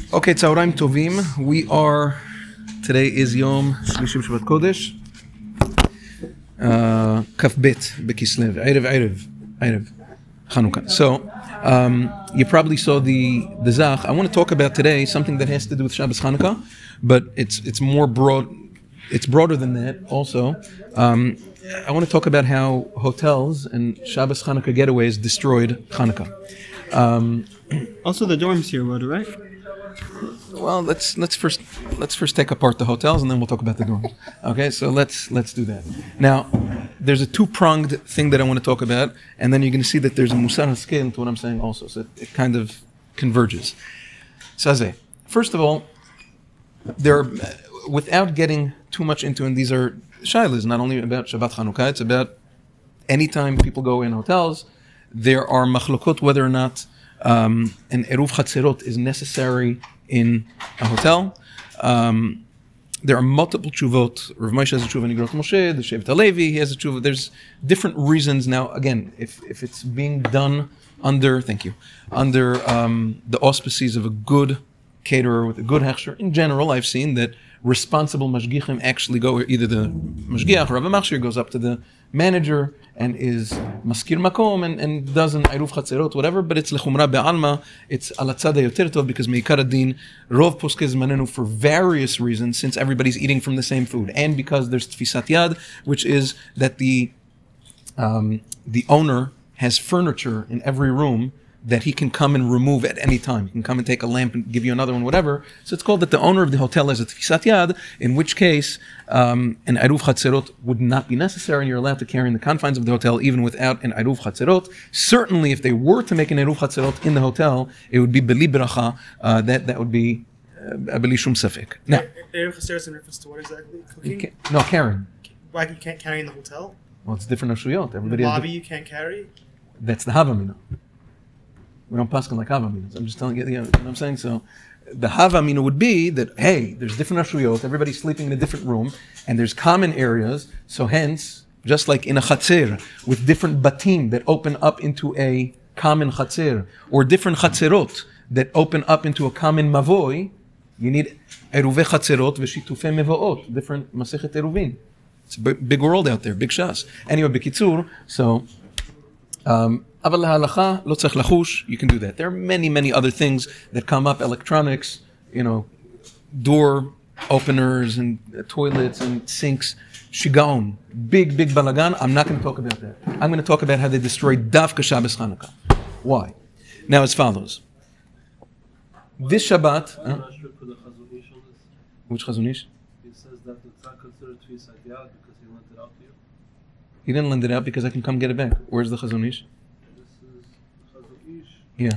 Okay, Tzaorayim Tovim. Today is Yom Shlishi Shabbat Kodesh. Kaf Bet Bekislev. Erev Chanukah. So, you probably saw the Zach. I want to talk about today something that has to do with Shabbos Chanukah, but it's more broad. It's broader than that also. I want to talk about how hotels and Shabbos Chanukah getaways destroyed Chanukah. Also, the dorms here, right? Well, let's first take apart the hotels and then we'll talk about the dorms. Okay, so let's do that. Now, there's a two-pronged thing that I want to talk about, and then you're going to see that there's a musar scale to what I'm saying also, so it kind of converges. Sazeh, first of all, without getting too much into, and these are shaylas, not only about Shabbat Chanukah, it's about anytime people go in hotels, there are machlokot whether or not an eruv chatzerot is necessary in a hotel. There are multiple tshuvot. Rav Moshe has a tshuva in Igrot Moshe, the Shevet HaLevi, he has a tshuva. There's different reasons. Now, again, if it's being done under the auspices of a good caterer with a good hechsher, in general, I've seen that responsible mashgichim actually go, either the mashgiach or Rav Machshir goes up to the manager and is maskir makom and does an eruv chatzerot, whatever, but it's lechumra be'alma, it's ala tzad yoter tov, because meikar adin, rov poskei zmanenu, for various reasons, since everybody's eating from the same food, and because there's tfisat yad, which is that the owner has furniture in every room that he can come and remove at any time. He can come and take a lamp and give you another one, whatever. So it's called that the owner of the hotel has a tfisat yad, in which case an eruv chatzerot would not be necessary, and you're allowed to carry in the confines of the hotel even without an eruv chatzerot. Certainly, if they were to make an eruv chatzerot in the hotel, it would be beli bracha. That would be beli shum safek. Now, eruv chatzerot is in reference to what exactly? Cooking? No, carrying. Why you can't carry in the hotel? Well, it's different ashuyot. In the lobby you can't carry? That's the havamina. We don't paskin like havaminas. I'm just telling you, you know what I'm saying? So the havamina would be that, hey, there's different ashriyot, everybody's sleeping in a different room, and there's common areas, so hence, just like in a chatzer, with different batim that open up into a common chatzer, or different chatzerot that open up into a common mavoy, you need eruve chatzerot v'shitufei mevoot, different masechet eruvin. It's a big world out there, big shas. Anyway, b'kitzur, so you can do that. There are many other things that come up, electronics, door openers and toilets and sinks. Shigaon, big balagan. I'm not going to talk about that. I'm going to talk about how they destroyed Dafka Shabbos Chanukah. Why? Now as follows. This Shabbat... Which Chazonish? He says that it's not considered Tfisat Yad because he lent it out to you. He didn't lend it out because I can come get it back. Where's the Chazonish? Yeah.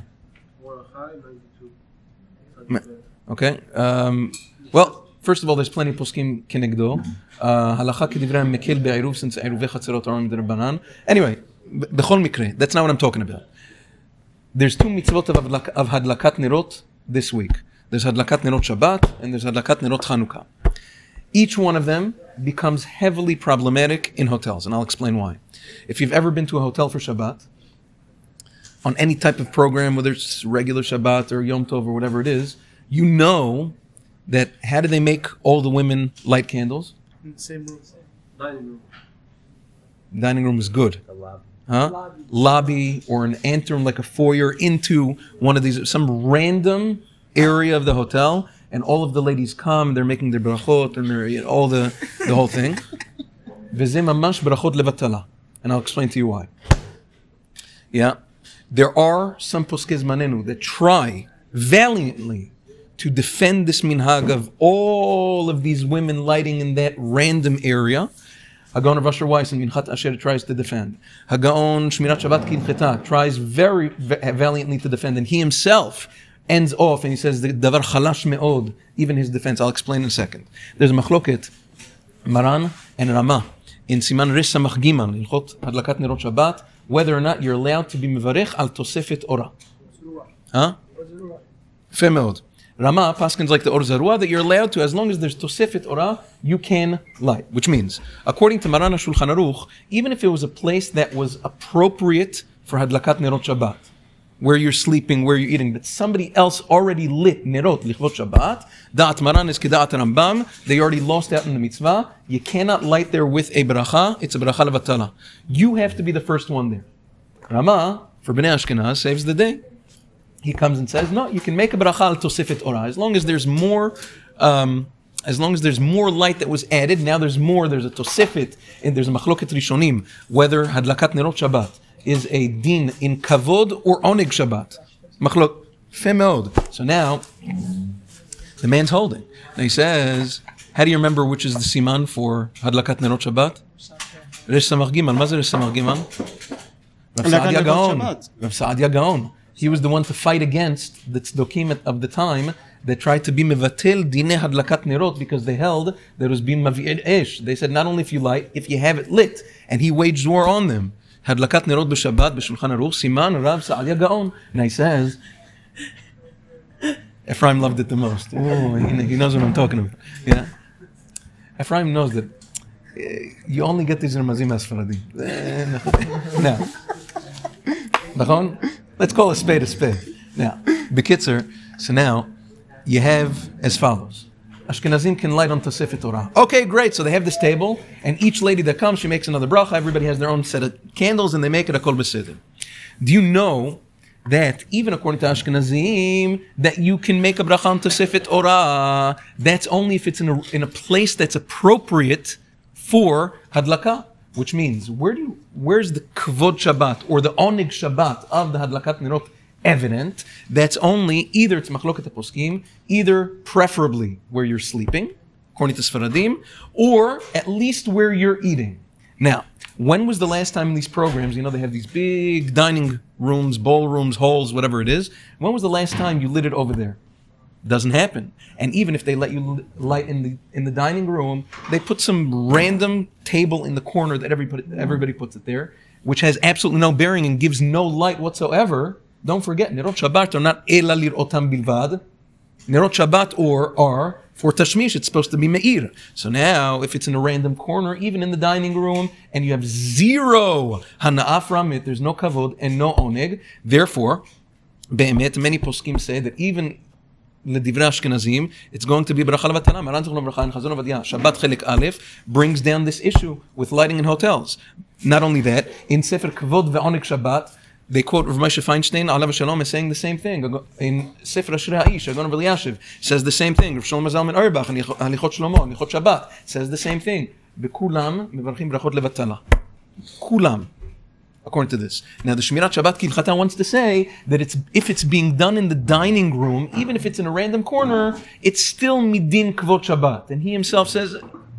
Okay. Well, first of all, there's plenty of poskim kenegdo. Halacha kedivrei mekil be'eruv, since eruvei chatzerot are mid'Rabbanan. Anyway, b'chol mikre, that's not what I'm talking about. There's two mitzvot of hadlakat nerot this week. There's hadlakat nerot Shabbat and there's hadlakat nerot Chanukah. Each one of them becomes heavily problematic in hotels, and I'll explain why. If you've ever been to a hotel for Shabbat, on any type of program, whether it's regular Shabbat or Yom Tov or whatever it is, you know that how do they make all the women light candles? In the same room. Dining room. Dining room is good. The lobby. Huh? Lobby or an anteroom, like a foyer into one of these, some random area of the hotel, and all of the ladies come, they're making their brachot and they're all the whole thing. V'zeh mamash brachot levatala. And I'll explain to you why. Yeah. There are some poskei zmanenu that try valiantly to defend this minhag of all of these women lighting in that random area. Hagaon Rav Asher Weiss in Minchat Asher tries to defend. Hagaon Shmirat Shabbat Kidcheta tries very valiantly to defend, and he himself ends off and he says the davar chalash meod, even his defense. I'll explain in a second. There's a machloket, Maran and Rama, in Siman Rish Samach Giman, Ilchot Hadlakat Nerot Shabbat, whether or not you're allowed to be mevarech al tosefet ora. Huh? Fair meod. Rama paskins like the Or Zarua that you're allowed to, as long as there's tosefet ora, you can light. Which means, according to Maran HaShulchan Aruch, even if it was a place that was appropriate for Hadlakat Nerot Shabbat, where you're sleeping, where you're eating, that somebody else already lit nerot lichvot Shabbat. Da'at Maran is keda'at Rambam. They already lost out in the mitzvah. You cannot light there with a bracha. It's a bracha levatala. You have to be the first one there. Rama, for Bnei Ashkenaz, saves the day. He comes and says, no, you can make a bracha al tosefet orah as long as there's more. As long as there's more light that was added, now there's a tosefet, and there's a machloket rishonim, whether hadlakat nerot Shabbat is a din in kavod or oneg Shabbat. Machlok, femod. So now, the man's holding. Now he says, how do you remember which is the siman for hadlakat nerot Shabbat? Resh Samach Gimel. Ma ze Resh Samach Gimel? Rav Saadia Gaon. Rav Saadia Gaon. He was the one to fight against the tzdokim of the time that tried to be mevatel dineh hadlakat nerot because they held that it was being mavi'ed esh. They said not only if you light, if you have it lit, and he waged war on them. Hadlakat nerot b'Shabbat b'Shulchan Aruch siman Rav Saadia Gaon. And he says, Ephraim loved it the most. Oh, he knows what I'm talking about. Yeah, Ephraim knows that you only get these Ramazim Asfaradim. Now, let's call a spade a spade. Now, Bekitzer, so now you have as follows. Ashkenazim can light on Tosefet Torah. Okay, great. So they have this table, and each lady that comes, she makes another bracha. Everybody has their own set of candles, and they make it a kol beseder. Do you know that even according to Ashkenazim, that you can make a bracha on Tosefet Torah? That's only if it's in a place that's appropriate for hadlaka. Which means, where's the Kvod Shabbat or the Oneg Shabbat of the Hadlakat Nerot evident? That's only either it's Machloket HaPoskim, either preferably where you're sleeping, according to Sfaradim, or at least where you're eating. Now, when was the last time in these programs, they have these big dining rooms, ballrooms, halls, whatever it is. When was the last time you lit it over there? Doesn't happen. And even if they let you light in the dining room, they put some random table in the corner that everybody puts it there, which has absolutely no bearing and gives no light whatsoever. Don't forget, Nerot Shabbat are not ela lir'otam bilvad. Nerot Shabbat are for tashmish. It's supposed to be meir. So now, if it's in a random corner, even in the dining room, and you have zero hana'ah from it, there's no kavod and no oneg. Therefore, be'emet, many poskim say that even L'divrei Ashkenazim, it's going to be bracha levatala. Maran Zichrono Livracha in Chazon Ovadia Shabbat Chelik Aleph brings down this issue with lighting in hotels. Not only that, in Sefer Kvod ve'Oneg Shabbat, they quote Rav Moshe Feinstein, Alav Shalom, is saying the same thing. In Sefer Ashrei Ha'ish, Agon Rav Eliashiv says the same thing. Rav Shalom Zalman Auerbach, in Halichot Shlomo, Halichot Shabbat, says the same thing. Bekulam mevarchim brachot levatala. Kulam. According to this. Now the Shmirat Shabbat Kilchata wants to say that if it's being done in the dining room, even if it's in a random corner, it's still midin kvot Shabbat. And he himself says,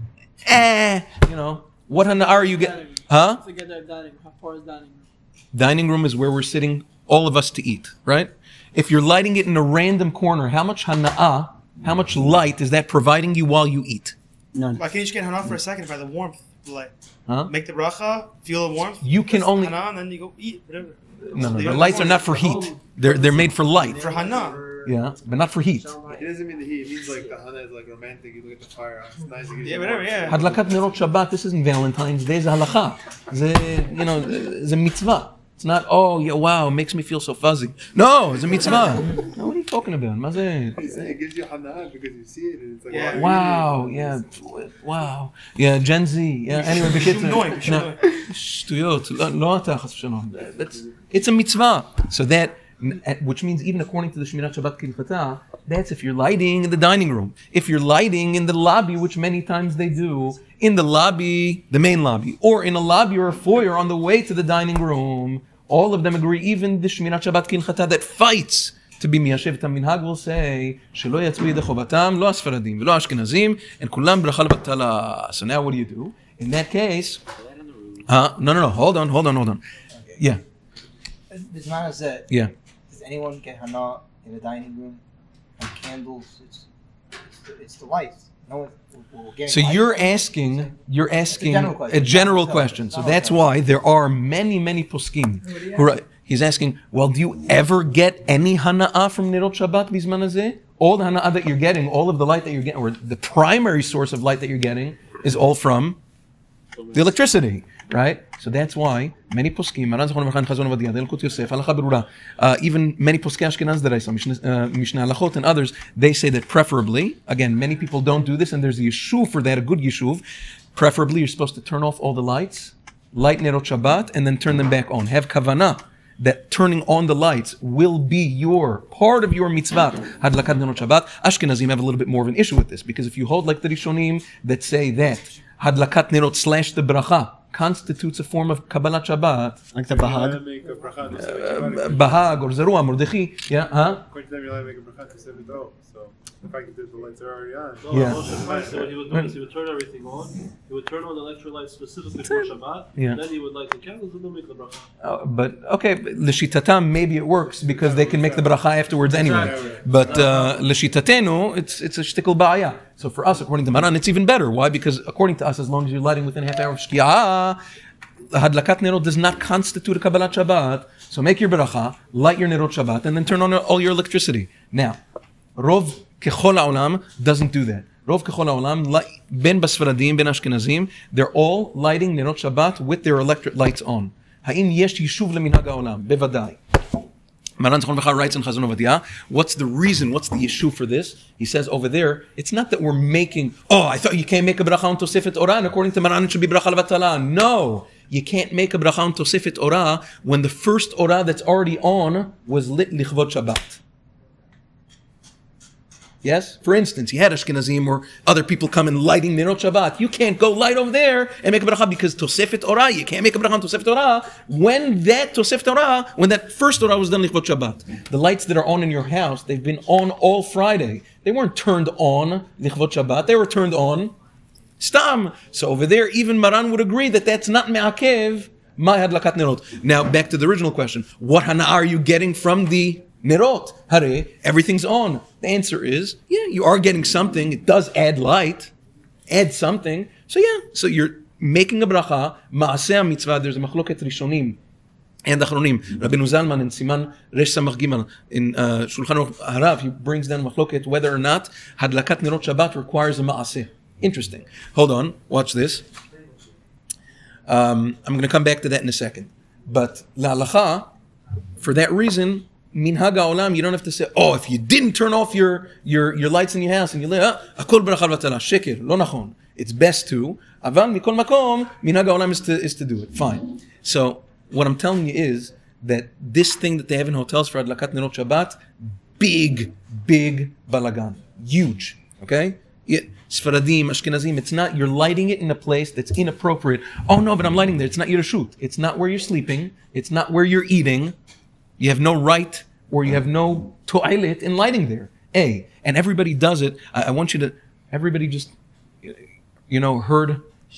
what hana'ah are you getting? Huh? How far is dining room? Dining room is where we're sitting, all of us to eat, right? If you're lighting it in a random corner, how much hana'ah, how much light is that providing you while you eat? None. Why can't you just get hana'ah for a second by the warmth of the light? Huh? Make the bracha, feel the warmth. You can only hana'ah, and then you go eat whatever. No. The lights are not for heat. They're made for light. For hana'ah. Yeah, but not for heat. It doesn't mean the heat. It means like the hana is like romantic. You look at the fire. It's nice. It gives Yeah, you whatever. warmth. Yeah. Hadlakat Nerot Shabbat, this isn't Valentine's Day, it's halacha. It's a mitzvah. It's not, wow, it makes me feel so fuzzy. No, it's a mitzvah. No, what are you talking about? It gives you hana because you see it. And it's like, Yeah. Wow, yeah, wow. Yeah, Gen Z. Yeah, anyway, it's a mitzvah. So that, which means even according to the Shmirat Shabbat Kilchata, that's if you're lighting in the dining room. If you're lighting in the lobby, which many times they do, in the lobby, the main lobby, or in a lobby or a foyer on the way to the dining room, all of them agree, even the Shmirat Shabbat Kilchata that fights to be miyashev minhag will say, shelo yatzvu yedei chovatam, lo asfaradim, velo ashkenazim, and kulam bracha levatala. So now what do you do? In that case, no, hold on. Yeah. This man said, Yeah. does anyone get hana in a dining room and candles? It's the lights. No one will get. So you're asking a general question. So that's why there are many poskim who are, he's asking, well, do you ever get any hana'ah from Nerot Shabbat bizman hazeh? All the hana'ah that you're getting, all of the light that you're getting, or the primary source of light that you're getting is all from the electricity. right? So that's why many poskim, Maran Zichron Levrcha and Chazon Ovadia, the Yalkut Yosef, Halacha Berura, even many poskei Ashkenaz that I saw, Mishnah Halachot and others, they say that preferably, again, many people don't do this, and there's a yeshuv for that, a good yeshuv. Preferably, you're supposed to turn off all the lights, light Nerot Shabbat, and then turn them back on. Have kavanah that turning on the lights will be part of your mitzvah. Hadlakat Nerot Shabbat. Ashkenazim have a little bit more of an issue with this, because if you hold like the Rishonim that say that Hadlakat Nerot / the bracha constitutes a form of Kabbalat Shabbat, Like the Bahag. Make a bracha to Bahag or Zerua Mordechi, yeah, According to them, you're allowed to make a bracha to Sevet O. So the fact that the lights are already on. Yeah. Yeah. So what he would do is he would turn everything on. He would turn on the electrolytes specifically for Shabbat. Yeah. And then he would light the candles and then make the bracha. But okay, l'shitatam maybe it works because they can make the bracha afterwards anyway. But l'shitatenu, it's a shtickle ba'aya. So for us, according to Maran, it's even better. Why? Because according to us, as long as you're lighting within a half hour of shki'ah, Hadlakat Nerot does not constitute a Kabbalat Shabbat. So make your bracha, light your Nerot Shabbat, and then turn on all your electricity. Now, Rov Kechol HaOlam doesn't do that. Rov Kechol HaOlam, Ben Basfaradim, Ben Ashkenazim, they're all lighting Nerot Shabbat with their electric lights on. Ha'im yesh yishuv leminhag HaOlam? Bevadai. Maran Zichron Levrcha writes in Chazon Ovadia, what's the reason, what's the issue for this? He says over there, it's not that we're making, I thought you can't make a bracha on Tosefet Orah, and according to Maran it should be bracha levatala. No, you can't make a bracha on Tosefet Orah when the first Orah that's already on was lit lichvot Shabbat. Yes? For instance, you had Ashkenazim or other people come and lighting Nerot Shabbat. You can't go light over there and make a bracha because Tosefet Orah, you can't make a bracha on Tosefet Orah when that Tosefet Orah, when that first Orah was done Lichvot Shabbat. The lights that are on in your house, they've been on all Friday. They weren't turned on Lichvot Shabbat, they were turned on Stam. So over there, even Maran would agree that that's not Me'akev, Ma Hadlakat Nerot. Now, back to the original question. What hana are you getting from the Nerot? Hare, everything's on. The answer is, yeah, you are getting something. It does add light, add something. So yeah, so you're making a bracha, ma'aseh mitzvah. There's a machloket rishonim and achronim. Rabbeinu Zalman in Siman Resh Samach Gimel in Shulchan Aruch Harav, he brings down machloket whether or not hadlakat nerot Shabbat requires a ma'aseh. Interesting. Hold on, watch this. I'm going to come back to that in a second. But la'alacha, for that reason, minhag ha'olam, you don't have to say, if you didn't turn off your lights in your house and you lit, akol bracha levatala, sheker, lo nachon. It's best to, aval mikol makom, minhag ha'olam is to do it. Fine. So what I'm telling you is that this thing that they have in hotels for adlakat nerot Shabbat, big balagan, huge. Okay. Sfaradim, Ashkenazim, it's not, you're lighting it in a place that's inappropriate. Oh no, but I'm lighting there. It's not your shoot. It's not where you're sleeping. It's not where you're eating. You have no right or you have no toilet in lighting there. And everybody does it. I want you to, everybody just, heard,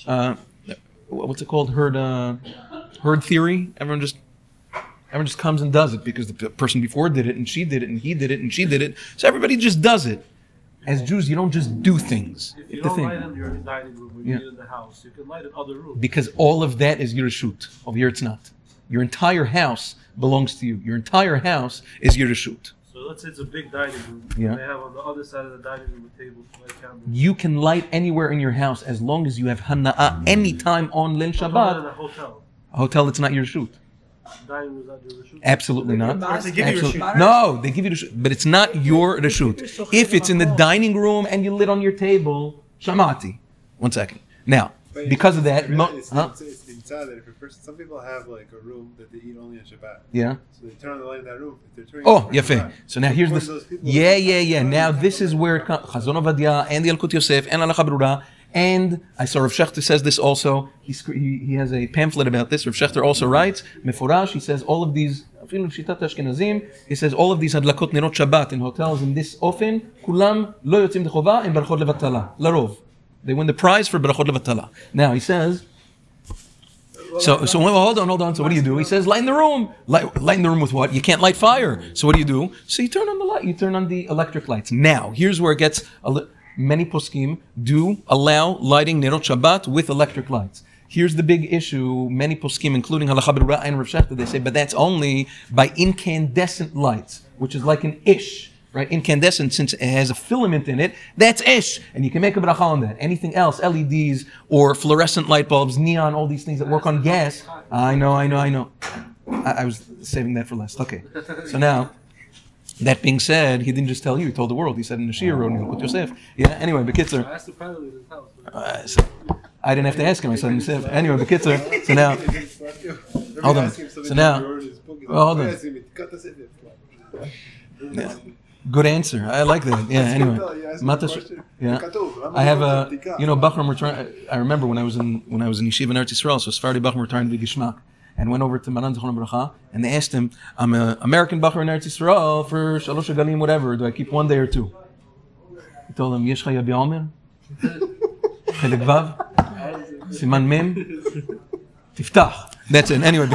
what's it called? Herd theory. Everyone just comes and does it because the person before did it and she did it and he did it and she did it. So everybody just does it. As Jews, you don't just do things. If you don't light in your dining room, when you're in the house, you can light in other rooms. Because all of that is your reshut. Over here, it's not. Your entire house belongs to you. Your entire house is your reshut. So let's say it's a big dining room. Yeah. And they have on the other side of the dining room a table to light candles. You can light anywhere in your house as long as you have hana'ah anytime on Lil In a Shabbat. hotel. A hotel, it's not your reshut. Dining room is not your reshut. Absolutely not. Or they give you Absolutely. reshut. No, they give you reshut, but it's not your reshut. If it's in the dining room and you lit on your table, shamati. 1 second. Now, because of that, It's inside that if a person, some people have like a room that they eat only on Shabbat. yeah. So they turn on the light in that room. If they're turning Oh, on for yafe. Shabbat. So now here's According this. to those people, Yeah. Now this is where it comes. Chazon Ovadia and the Yalkut Yosef and Halacha Berura. And I saw Rav Shechter says this also. He has a pamphlet about this. Rav Shechter also writes, Meforash, he says all of these, he says all of these hadlakot nerot Shabbat in hotels in this often, kulam lo yotzim dechova and barachot levatala. Larov. They win the prize for barachot levatala. Now he says, so hold on. So what do? He says, light in the room. Light in the room with what? You can't light fire. So what do? So you turn on the light. You turn on the electric lights. Now, here's where it gets many poskim do allow lighting Nerot Shabbat with electric lights. Here's the big issue. Many poskim, including Halacha Berura and Rav Shechter, they say, but that's only by incandescent lights, which is like an ish. right? Incandescent, since it has a filament in it, that's ish, and you can make a bracha on that. Anything else, LEDs or fluorescent light bulbs, neon, all these things that work on gas. I know. I was saving that for last. Okay, so now. That being said, he didn't just tell you; he told the world. He said in the Shir, wrote in Yosef. Yeah. Anyway, Bekitzer. I asked the privately in his house. So I didn't have to ask him. I said in Yosef. Anyway, Bekitzer. So now, hold on. So now, hold on. Yeah. Good answer. I like that. Yeah. Anyway, yeah. I have a, Bachram were trying. I remember when I was in Yeshiva in Eretz Yisrael. So Sephardi Bachram were trying to be Gishmak. And went over to Maran Zichron Bracha, and they asked him, I'm an American Bachar in Eretz Yisrael for Shalosh Galim, whatever. Do I keep 1 day or 2? He told him, Yesh Chaya B'Omer, Chelek Vav, Siman Mem, Tiftach. That's it. Anyway,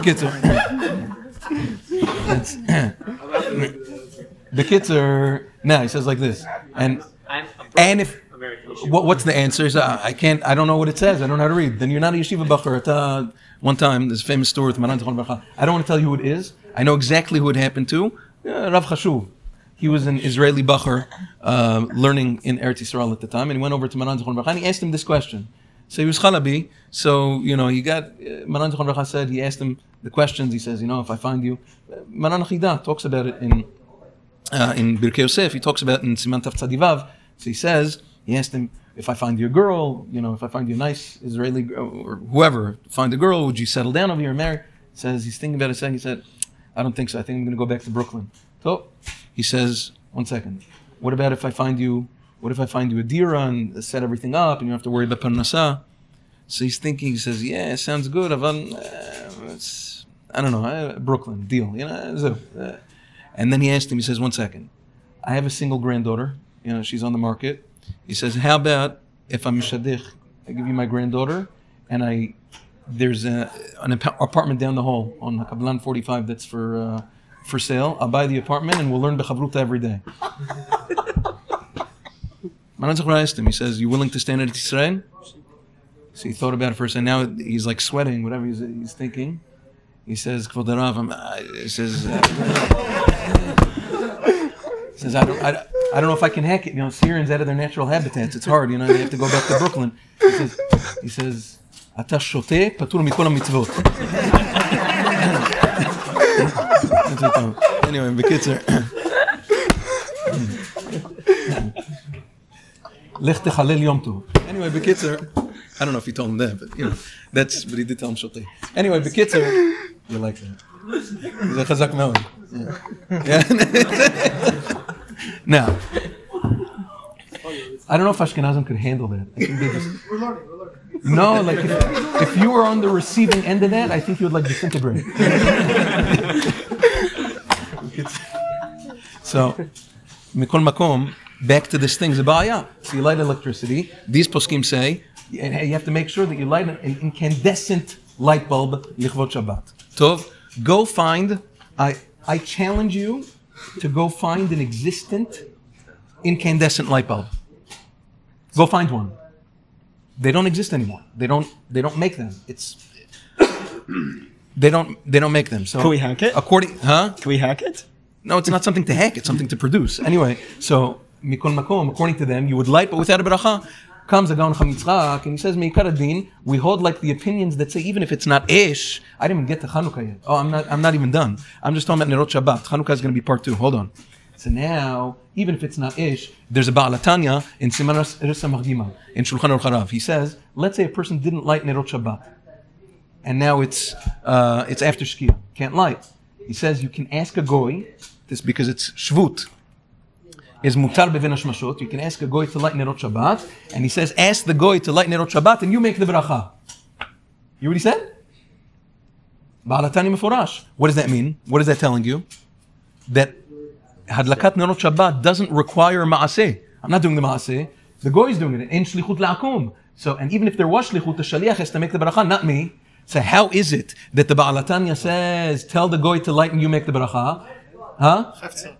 Bekitzer, now he says like this, and if what's the answer? Is I don't know what it says. I don't know how to read. Then you're not a yeshiva bachar. One time, there's a famous story with Maran Zichron Bracha. I don't want to tell you who it is. I know exactly who it happened to. Rav Chashuv. He was an Israeli bachar learning in Eretz Yisrael at the time, and he went over to Maran Zichron Bracha and he asked him this question. So he was Chalabi. So he got Maran Zichron Bracha said he asked him the questions. He says, if I find you, Maran Chida talks about it in Birkei Yosef. He talks about it in Siman Taf Tzadivav. So he asked him, if I find you a girl, if I find you a nice Israeli or whoever, find a girl, would you settle down over here and marry? He's thinking about it a second. He said, I don't think so. I think I'm going to go back to Brooklyn. So he says, 1 second. What if I find you a dira and set everything up and you don't have to worry about parnasa? So he's thinking, he says, yeah, sounds good. I don't know, Brooklyn, deal. And then he asked him, he says, 1 second. I have a single granddaughter. She's on the market. He says, how about if I'm Shadich, I give you my granddaughter, and there's an apartment down the hall on Kabbalan 45 that's for sale. I'll buy the apartment and we'll learn Bechavruta every day. Maran Zichron asked him, he says, you willing to stand at Yisrael? So he thought about it first, and now he's like sweating, whatever he's thinking. He says, Kvod Rav, he says, I don't know if I can hack it. Syrians out of their natural habitats. It's hard. They have to go back to Brooklyn. He says, "Ata shoteh patur mikol hamitzvot." Anyway, Bekitzer. Lech techalel yom tov. Anyway, Bekitzer. I don't know if he told him that, but but he did tell him shoteh. Anyway, Bekitzer, you like that? He's a chazak meod. Yeah. Now, I don't know if Ashkenazim could handle that. I think they just... We're learning. No, like if you were on the receiving end of that, I think you would disintegrate. So, mikol makom, back to this thing, Zabaya. So you light electricity. These poskim say you have to make sure that you light an incandescent light bulb lichvot Shabbat. Tov, go find. I challenge you to go find an existent incandescent light bulb. Go find one. They don't exist anymore. They don't make them. They don't make them. So can we hack it? Can we hack it? No, it's not something to hack. It's something to produce. Anyway, so mikol makom, according to them, you would light, but without a beracha. Comes a Gaon Chacham Yitzchak and he says, Meikar Adin, we hold the opinions that say even if it's not ish, I didn't even get to Chanukah yet. Oh, I'm not even done. I'm just talking about Nerot Shabbat. Chanukah is going to be part 2. Hold on. So now, even if it's not ish, there's a Baal Tanya in Siman Rissa Magdima in Shulchan Aruch Harav. He says, let's say a person didn't light Nerot Shabbat, and now it's after Shkia, can't light. He says you can ask a goy, this because it's Shvut. Is mutar bevin hashmashot. You can ask a goy to light Nerot Shabbat, and he says, ask the goy to light Nerot Shabbat, and you make the bracha. You already said? Ba'alatani meforash. What does that mean? What is that telling you? That hadlakat Nerot Shabbat doesn't require ma'aseh. I'm not doing the ma'aseh. The goy is doing it. In shlichut la'akum. So, and even if there was shlichut, the shaliach has to make the bracha, not me. So how is it that the Ba'alatanya says, tell the goy to light and you make the bracha? Huh?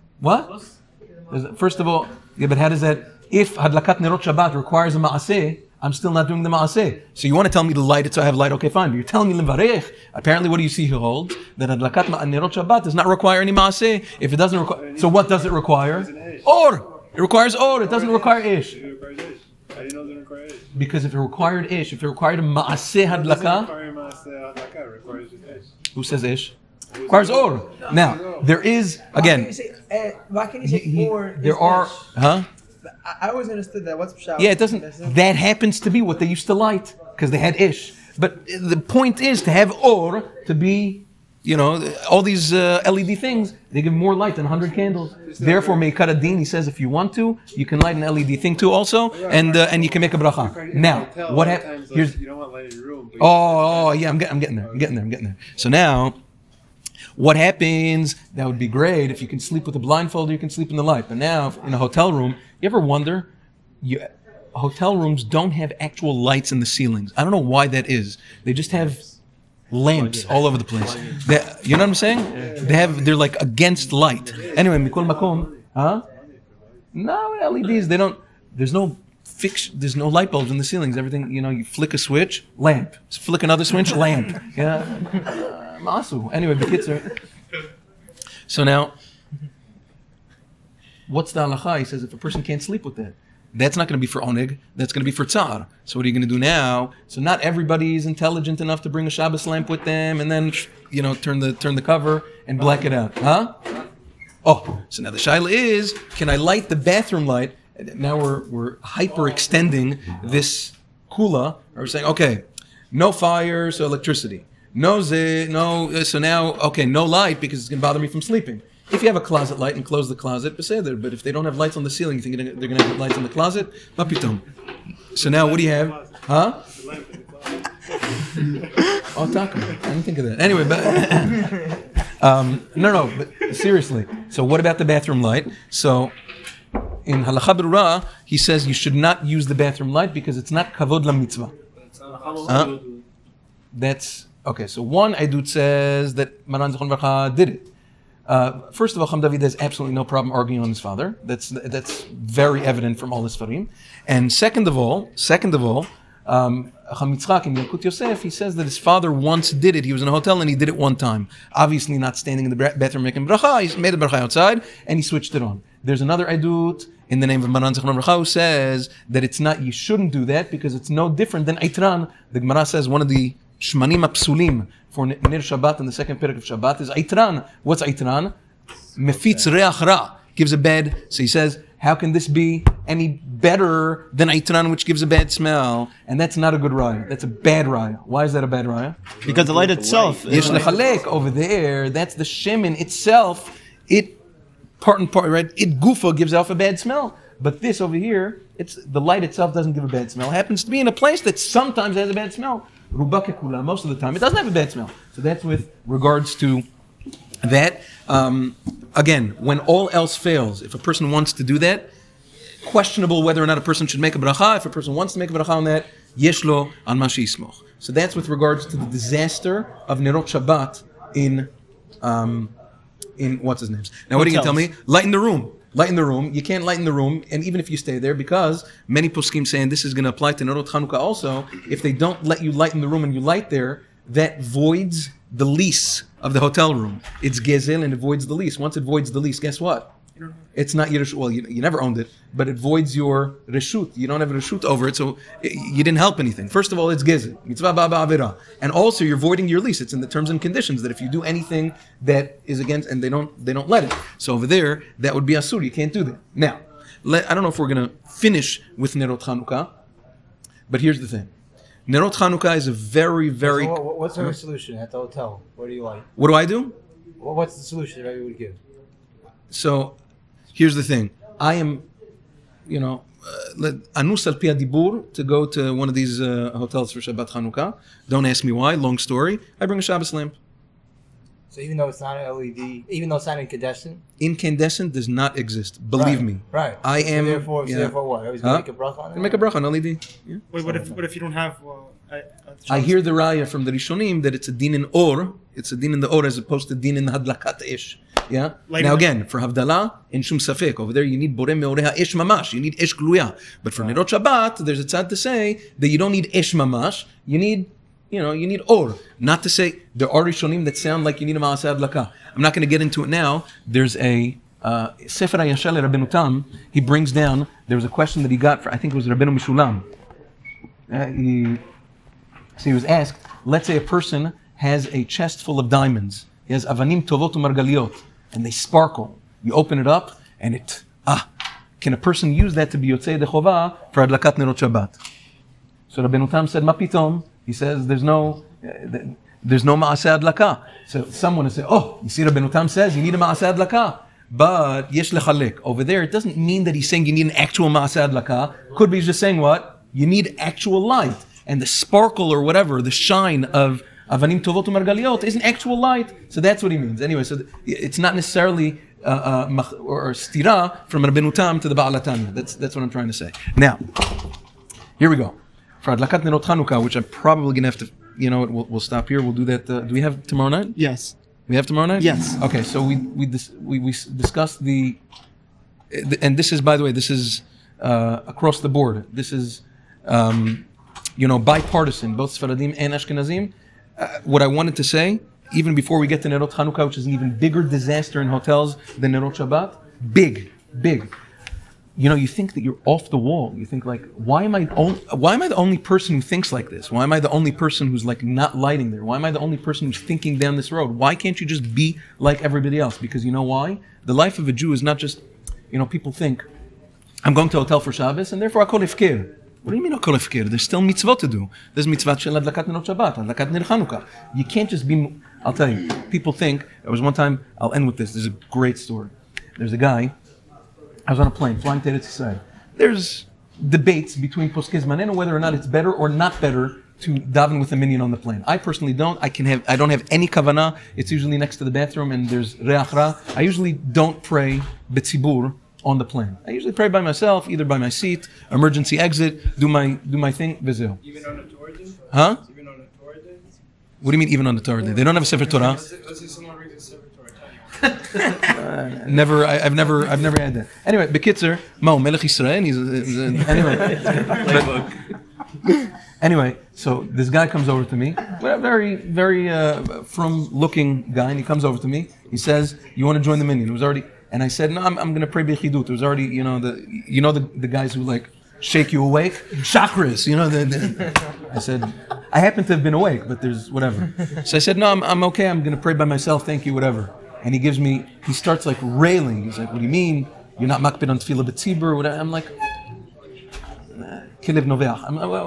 What? First of all, yeah, but how does that, if Hadlakat Nerot Shabbat requires a ma'aseh, I'm still not doing the maaseh. So you want to tell me to light it so I have light? Okay, fine. But you're telling me levarech. Apparently, what do you see he holds? That adlakat nerot Shabbat does not require any maaseh. If it doesn't require, so what does it require? Or. It requires or. It doesn't require ish. It requires ish. How do you know it doesn't require ish? Because if it required ish, if it required a maaseh It doesn't hadlaka, require maaseh hadlaka, it requires just ish. who says ish? Requires or. Now there is again. Why can't you say or? There are, huh? I always understood that. What's Pshat? Yeah, it doesn't. That happens to be what they used to light because they had ish. But the point is to have or to be, you know, all these LED things. They give more light than 100 candles. Therefore, Meikar Adin, he says, if you want to, you can light an LED thing too, also, and you can make a bracha. Now, what happens? Here's. You don't want light in your room. Oh, yeah, I'm getting there. So now, what happens? That would be great if you can sleep with a blindfold. You can sleep in the light. But now, in a hotel room, you ever wonder? Hotel rooms don't have actual lights in the ceilings. I don't know why that is. They just have lamps all over the place. You know what I'm saying? They're like against light. Anyway, mikol makom, huh? No LEDs. They don't. There's no light bulbs in the ceilings. Everything, you know, you flick a switch, lamp. Flick another switch, lamp. Yeah. Masu. Anyway, the kids are. So now, what's the halacha? He says if a person can't sleep with that, that's not going to be for oneg. That's going to be for tsar. So what are you going to do now? So not everybody is intelligent enough to bring a Shabbos lamp with them and then, you know, turn the cover and black it out, huh? Oh, so now the shaila is, can I light the bathroom light? Now we're hyper-extending this kula. We're saying, okay, no fire, so electricity. So now, okay, no light because it's going to bother me from sleeping. If you have a closet light and close the closet, beseder. But if they don't have lights on the ceiling, you think they're going to have lights on the closet? Mapitom. So now what do you have? Huh? Oh, taco. I didn't think of that. Anyway, but no, but seriously. So what about the bathroom light? So in Halacha Berura, he says you should not use the bathroom light because it's not kavod la mitzvah. That's okay. So one Eidut says that Maran Zichron Livracha did it. First of all, Cham David has absolutely no problem arguing on his father. That's very evident from all his farim. And second of all, Cham Yitzchak in Yalkut Yosef, he says that his father once did it. He was in a hotel and he did it one time. Obviously not standing in the bathroom making bracha. He made the bracha outside and he switched it on. There's another Eidut in the name of Maran Zichron Livracha who says that it's not, you shouldn't do that because it's no different than Eitran. The Gemara says one of the Shmanim Apsulim for Nir Shabbat in the second parak of Shabbat is Eitran. What's Eitran? Mefitz Reach Ra, gives a bad. So he says, how can this be any better than Eitran, which gives a bad smell? And that's not a good raya. That's a bad raya. Why is that a bad raya? Because the light itself. Yesh lechalek over there. That's the shemen itself. It part and part, right? It gufa gives off a bad smell. But this over here, it's the light itself doesn't give a bad smell. It happens to be in a place that sometimes has a bad smell. Ruba kekula, most of the time, it doesn't have a bad smell. So that's with regards to that. Again, when all else fails, if a person wants to do that, questionable whether or not a person should make a bracha. If a person wants to make a bracha on that, yeshlo al mashi yismoch. So that's with regards to the disaster of Nerot Shabbat in what's his name? Now, what are you going to tell me? Light in the room. Light in the room. You can't light in the room, and even if you stay there, because many poskim saying this is going to apply to Nerot Chanukah also, if they don't let you light in the room and you light there, that voids the lease of the hotel room. It's gezel and it voids the lease. Once it voids the lease, guess what? It's not your, well, you never owned it, but it voids your reshut. You don't have a reshut over it, so you didn't help anything. First of all, it's gezel. Mitzvah ba ba'avira. And also, you're voiding your lease. It's in the terms and conditions that if you do anything that is against, and they don't let it. So over there, that would be asur. You can't do that. Now, I don't know if we're going to finish with Nerot Chanukah, but here's the thing. Nerot Chanukah is a very, very... So what's the solution at the hotel? What do you like? What do I do? What's the solution that you would give? So, here's the thing. I am, anus al pi hadibur, to go to one of these hotels for Shabbat Chanukah. Don't ask me why, long story. I bring a Shabbos lamp. So even though it's not an LED, even though it's not incandescent? Incandescent does not exist. Believe me. Right. I am... Therefore what? I was going to make a bracha on it? Make a bracha on LED. Yeah. Wait, what if you don't have? I hear the raya from the Rishonim that it's a din in or. It's a din in the or as opposed to din in the hadlakat ish. Yeah. Later. Now again, for Havdalah, in Shum Safek, over there you need Borei Meorei HaEsh Mamash. You need Esh Gluya. But for Nerot Shabbat, there's a tzad to say that you don't need Esh Mamash. You need Or. Not to say there are Rishonim that sound like you need a Ma'aseh Adlaka. I'm not going to get into it now. There's a Sefer HaYashar Rabbeinu Tam. He brings down. There was a question that he got for, I think it was Rabbeinu Mishulam. So he was asked, let's say a person has a chest full of diamonds. He has avanim tovot u'margaliot, and they sparkle. You open it up, and can a person use that to be yotzei dechovah for adlakat nerot Shabbat? So Rabbeinu Tam said, ma pitom? He says, there's no ma'aseh adlaka. So someone will say, you see Rabbeinu Tam says, you need a ma'aseh adlaka. But yesh lechalek. Over there, it doesn't mean that he's saying you need an actual ma'aseh adlaka. Could be he's just saying what? You need actual light. And the sparkle or whatever, the shine of avanim tovot u'margaliot isn't actual light. So that's what he means. Anyway, so it's not necessarily or stira from Rabbeinu Tam to the Baal HaTanya. That's what I'm trying to say. Now, here we go. For Adlakat Nerot Chanukah, which I'm probably going to have to, we'll stop here. We'll do that. Do we have tomorrow night? Yes. We have tomorrow night? Yes. Okay, so we discussed and this is, by the way, this is across the board. This is, bipartisan, both Sfaradim and Ashkenazim. What I wanted to say, even before we get to Nerot Chanukah, which is an even bigger disaster in hotels than Nerot Shabbat, big. You think that you're off the wall. You think like, why am I the only person who thinks like this? Why am I the only person who's like not lighting there? Why am I the only person who's thinking down this road? Why can't you just be like everybody else? Because you know why? The life of a Jew is not just, people think, I'm going to a hotel for Shabbos and therefore Akol Ifkir. What do you mean Akol Ifkir? There's still mitzvot to do. There's mitzvot shel Adlakat Nerot Shabbat, Adlakat Ner Chanukah. You can't just be, I'll tell you, people think, there was one time, I'll end with this, there's a great story. There's a guy, I was on a plane, flying to Eretz Yisrael. There's debates between Poskei Zmanenu whether or not it's better or not better to daven with a minyan on the plane. I personally don't. I don't have any kavanah. It's usually next to the bathroom and there's reach ra. I usually don't pray betzibur on the plane. I usually pray by myself, either by my seat, emergency exit, do my thing, v'zeu. Even on the Torah day? Huh? Even on the Torah day? What do you mean even on the Torah day? They don't have a Sefer Torah. Let's say someone reads a Sefer Torah. Never. I've never had that. Anyway, Bekitzer, Mo Melech Yisrael. Anyway, so this guy comes over to me, a very, very frum-looking guy, and he comes over to me. He says, "You want to join the minyan?" It was already, and I said, "No, I'm going to pray bechidut." It was already, the guys who like shake you awake, chakras. I said, I happen to have been awake, but there's whatever. So I said, "No, I'm okay. I'm going to pray by myself. Thank you, whatever." And he starts like railing. He's like, "What do you mean? You're not makpid on tefillah b'tzibur?" I'm like, Kilev Noveach.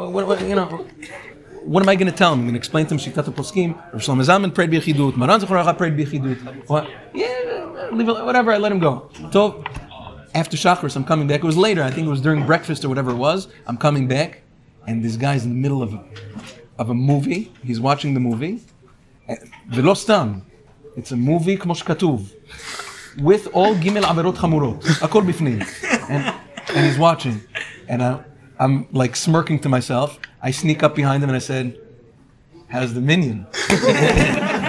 What am I going to tell him? I'm going to explain to him Shitat HaPoskim. Rav Shlomo Zalman prayed b'Yechidut. Maran Zechor HaRa prayed b'Yechidut. Leave it, whatever. I let him go. So after Shachris, I'm coming back. It was later. I think it was during breakfast or whatever it was. I'm coming back, and this guy's in the middle of a movie. He's watching the movie. V'lo stam. It's a movie כמו שכתוב. With all gimel averot chamurot. Akol bifnim. And he's watching. And I'm like smirking to myself. I sneak up behind him and I said, "How's the minyan?"